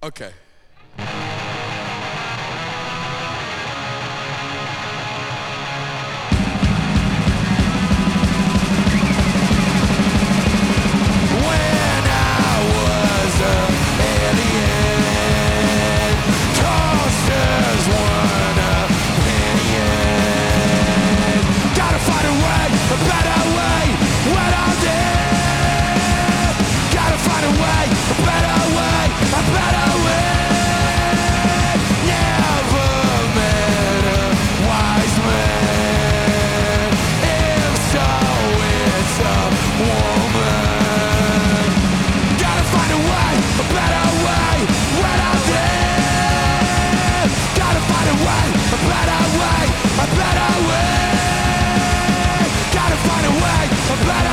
Okay. When I was an alien, toasters weren't opinion. Gotta find a way, a better way, when I'm dead. Gotta find a way, a better way, a better way. Never met a wise man. If so, it's a woman. Gotta find a way, a better way, when I'm dead. Gotta find a way, a better way, a better way. Gotta find a way, a better